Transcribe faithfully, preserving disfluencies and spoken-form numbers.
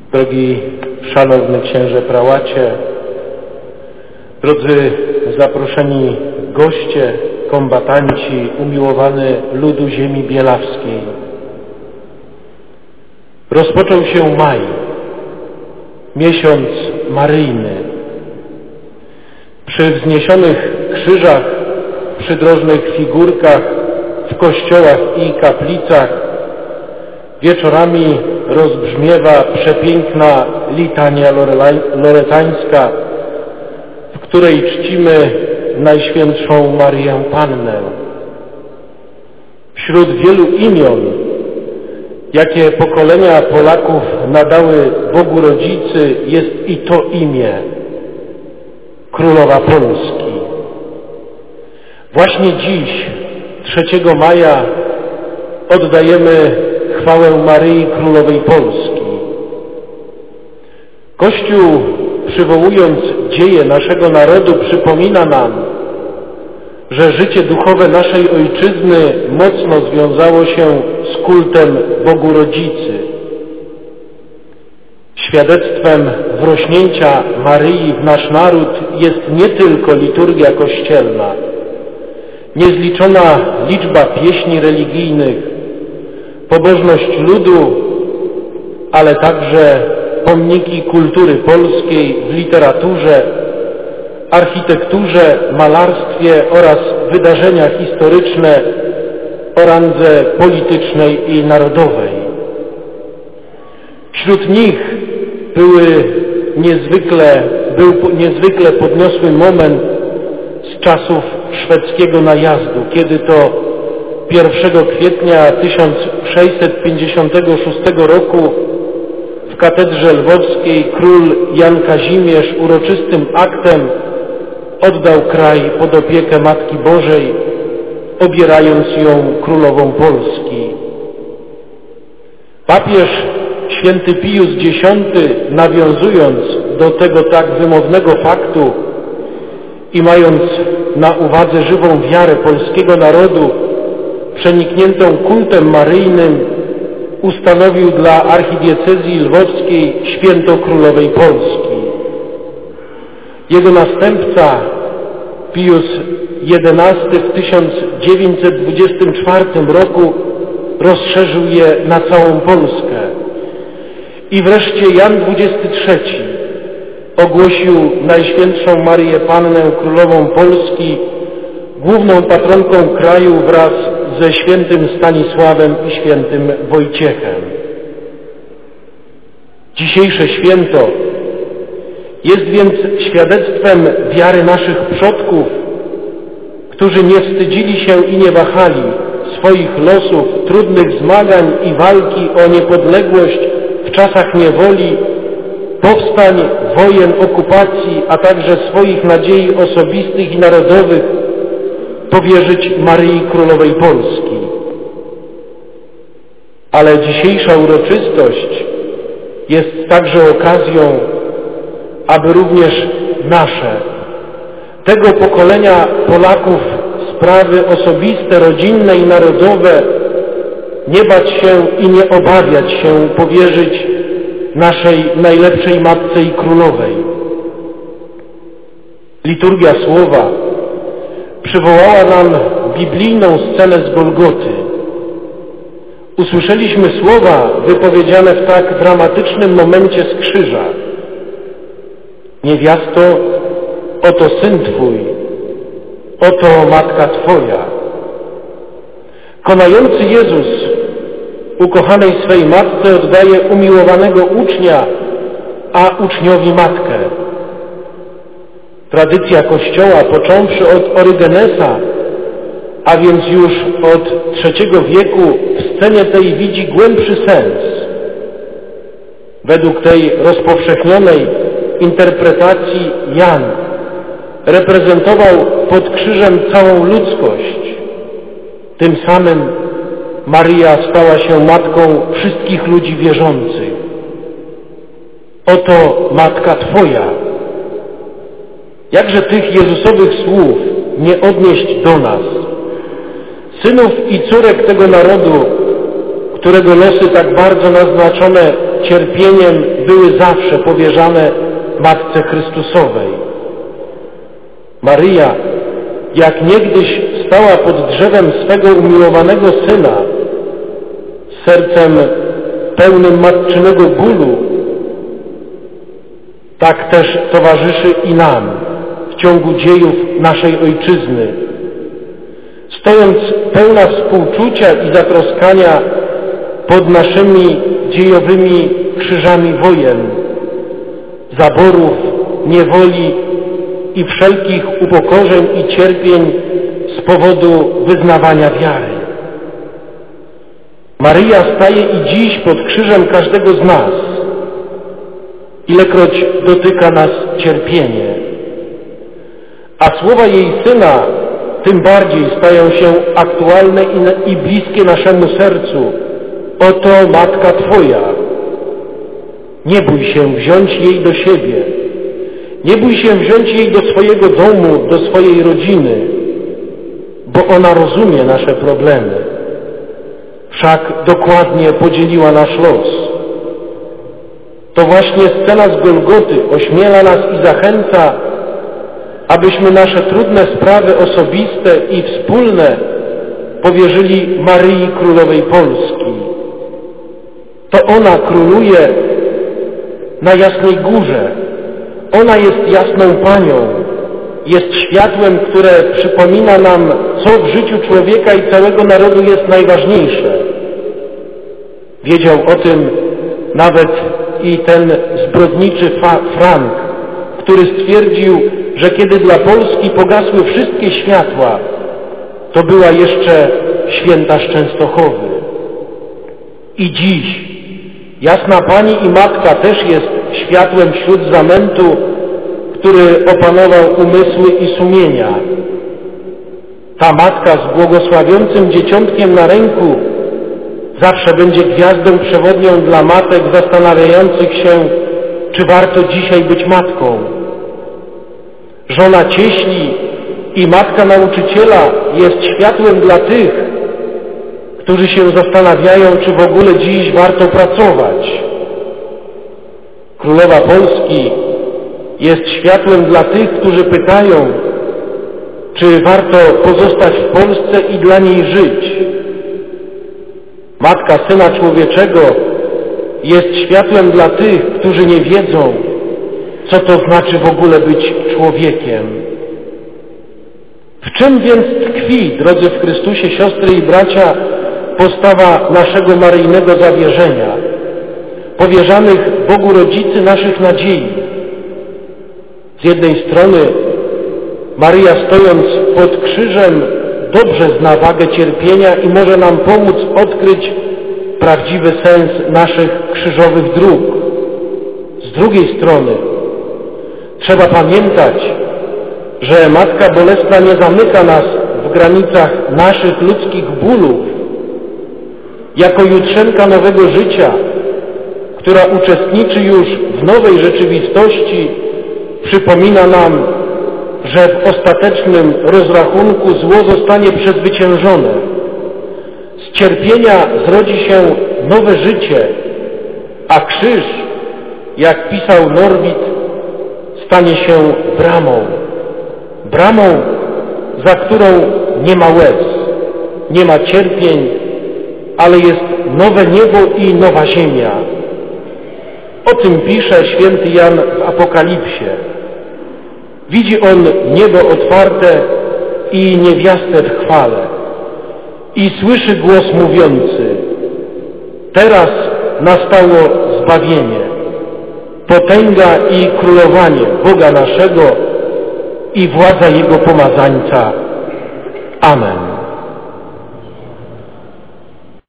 Drogi szanowny księże prałacie, drodzy zaproszeni goście, kombatanci, umiłowany ludu ziemi bielawskiej. Rozpoczął się maj, miesiąc maryjny. Przy wzniesionych krzyżach, przydrożnych figurkach w kościołach i kaplicach wieczorami rozbrzmiewa przepiękna litania loretańska, w której czcimy Najświętszą Maryję Pannę. Wśród wielu imion, jakie pokolenia Polaków nadały Bogu Rodzicy, jest i to imię Królowa Polski. Właśnie dziś, trzeciego maja, oddajemy chwałę Maryi Królowej Polski. Kościół, przywołując dzieje naszego narodu, przypomina nam, że życie duchowe naszej ojczyzny mocno związało się z kultem Bogu Rodzicy. Świadectwem wrośnięcia Maryi w nasz naród jest nie tylko liturgia kościelna, niezliczona liczba pieśni religijnych, pobożność ludu, ale także pomniki kultury polskiej w literaturze, architekturze, malarstwie oraz wydarzenia historyczne o randze politycznej i narodowej. Wśród nich były niezwykle, był niezwykle podniosły moment z czasów szwedzkiego najazdu, kiedy to pierwszego kwietnia tysiąc sześćset pięćdziesiątego szóstego roku w katedrze lwowskiej król Jan Kazimierz uroczystym aktem oddał kraj pod opiekę Matki Bożej, obierając ją królową Polski. Papież święty Pius dziesiąty, nawiązując do tego tak wymownego faktu i mając na uwadze żywą wiarę polskiego narodu, przenikniętą kultem maryjnym, ustanowił dla archidiecezji lwowskiej święto Królowej Polski. Jego następca Pius jedenasty w tysiąc dziewięćset dwudziestym czwartym roku rozszerzył je na całą Polskę. I wreszcie Jan dwudziesty trzeci ogłosił Najświętszą Maryję Pannę Królową Polski główną patronką kraju wraz ze świętym Stanisławem i świętym Wojciechem. Dzisiejsze święto jest więc świadectwem wiary naszych przodków, którzy nie wstydzili się i nie wahali swoich losów, trudnych zmagań i walki o niepodległość w czasach niewoli, powstań, wojen, okupacji, a także swoich nadziei osobistych i narodowych powierzyć Maryi Królowej Polski. Ale dzisiejsza uroczystość jest także okazją, aby również nasze, tego pokolenia Polaków, sprawy osobiste, rodzinne i narodowe nie bać się i nie obawiać się powierzyć naszej najlepszej Matce i Królowej. Liturgia Słowa przywołała nam biblijną scenę z Golgoty. Usłyszeliśmy słowa wypowiedziane w tak dramatycznym momencie z krzyża. Niewiasto, oto Syn Twój, oto Matka Twoja. Konający Jezus ukochanej swej Matce oddaje umiłowanego ucznia, a uczniowi Matkę. Tradycja Kościoła, począwszy od Orygenesa, a więc już od trzeciego wieku, w scenie tej widzi głębszy sens. Według tej rozpowszechnionej interpretacji Jan reprezentował pod krzyżem całą ludzkość. Tym samym Maryja stała się matką wszystkich ludzi wierzących. Oto Matka Twoja. Jakże tych Jezusowych słów nie odnieść do nas, synów i córek tego narodu, którego losy tak bardzo naznaczone cierpieniem były zawsze powierzane Matce Chrystusowej. Maryja, jak niegdyś stała pod drzewem swego umiłowanego Syna, z sercem pełnym matczynego bólu, tak też towarzyszy i nam w ciągu dziejów naszej Ojczyzny. Stojąc pełna współczucia i zatroskania pod naszymi dziejowymi krzyżami wojen, zaborów, niewoli i wszelkich upokorzeń i cierpień z powodu wyznawania wiary. Maryja staje i dziś pod krzyżem każdego z nas, ilekroć dotyka nas cierpienie. A słowa jej Syna tym bardziej stają się aktualne i bliskie naszemu sercu. Oto Matka Twoja. Nie bój się wziąć jej do siebie. Nie bój się wziąć jej do swojego domu, do swojej rodziny, bo ona rozumie nasze problemy. Wszak dokładnie podzieliła nasz los. To właśnie scena z Golgoty ośmiela nas i zachęca, abyśmy nasze trudne sprawy osobiste i wspólne powierzyli Maryi Królowej Polski. To ona króluje na Jasnej Górze. Ona jest jasną Panią, jest światłem, które przypomina nam, co w życiu człowieka i całego narodu jest najważniejsze. Wiedział o tym nawet i ten zbrodniczy Frank, który stwierdził, że kiedy dla Polski pogasły wszystkie światła, to była jeszcze święta z Częstochowy. I dziś Jasna Pani i Matka też jest światłem wśród zamętu, który opanował umysły i sumienia. Ta Matka z błogosławiącym dzieciątkiem na ręku zawsze będzie gwiazdą przewodnią dla matek zastanawiających się, czy warto dzisiaj być matką. Żona cieśli i matka nauczyciela jest światłem dla tych, którzy się zastanawiają, czy w ogóle dziś warto pracować. Królowa Polski jest światłem dla tych, którzy pytają, czy warto pozostać w Polsce i dla niej żyć. Matka Syna Człowieczego jest światłem dla tych, którzy nie wiedzą, co to znaczy w ogóle być człowiekiem. W czym więc tkwi, drodzy w Chrystusie, siostry i bracia, postawa naszego maryjnego zawierzenia, powierzanych Bogu Rodzicy naszych nadziei? Z jednej strony Maryja, stojąc pod krzyżem, dobrze zna wagę cierpienia i może nam pomóc odkryć prawdziwy sens naszych krzyżowych dróg. Z drugiej strony trzeba pamiętać, że Matka Bolesna nie zamyka nas w granicach naszych ludzkich bólów. Jako jutrzenka nowego życia, która uczestniczy już w nowej rzeczywistości, przypomina nam, że w ostatecznym rozrachunku zło zostanie przezwyciężone. Z cierpienia zrodzi się nowe życie, a krzyż, jak pisał Norwid, stanie się bramą. Bramą, za którą nie ma łez, nie ma cierpień, ale jest nowe niebo i nowa ziemia. O tym pisze święty Jan w Apokalipsie. Widzi on niebo otwarte i niewiastę w chwale. I słyszy głos mówiący: teraz nastało zbawienie, potęga i królowanie Boga naszego i władza Jego pomazańca. Amen.